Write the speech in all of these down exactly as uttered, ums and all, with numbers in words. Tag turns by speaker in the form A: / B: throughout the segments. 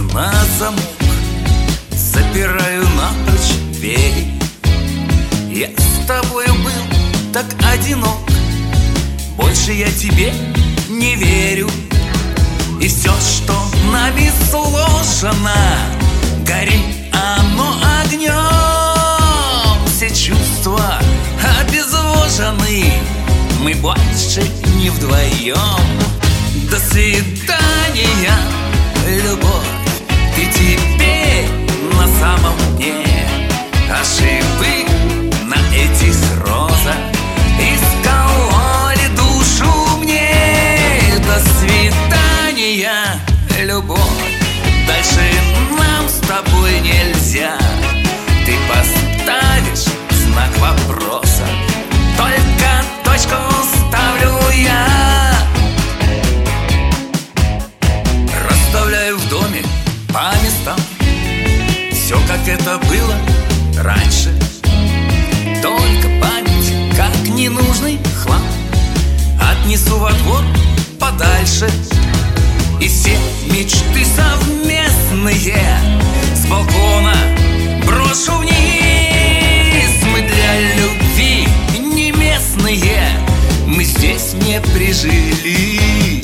A: на замок, запираю напрочь двери. Я с тобою был так одинок, больше я тебе не верю. И все, что нами сложено, горит оно огнем. Все чувства обезвожены, мы больше не вдвоем. До свидания, любовь, ты теперь на самом дне. Ошибки на этих розах искололи душу мне. До свидания, любовь, дальше нам с тобой нельзя. Ты поставишь знак вопроса, только точку ставлю я. Расставляю в доме по местам все, как это было раньше. Только память, как ненужный хлам, отнесу во двор подальше. И все мечты совместные с балкона брошу вниз. Мы для любви не местные, мы здесь не прижились.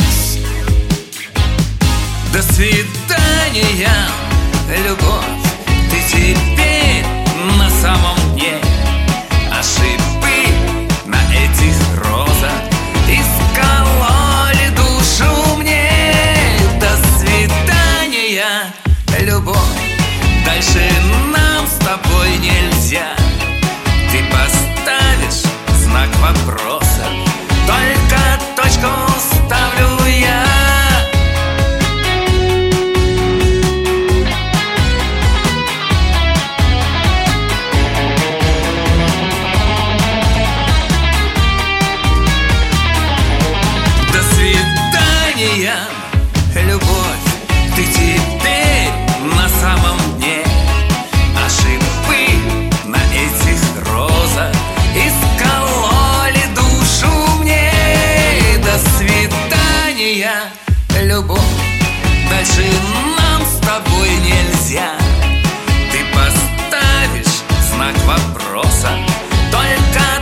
A: До свидания, любовь, ты теперь на самом дне. Ошибки на этих розах искололи душу мне. До свидания, любовь, дальше нам с тобой нельзя. Ты поставишь знак вопроса, только точку ставлю я. Любовь, ты теперь на самом дне. Ошибки на этих розах искололи душу мне. До свидания, любовь, дальше нам с тобой нельзя. Ты поставишь знак вопроса, только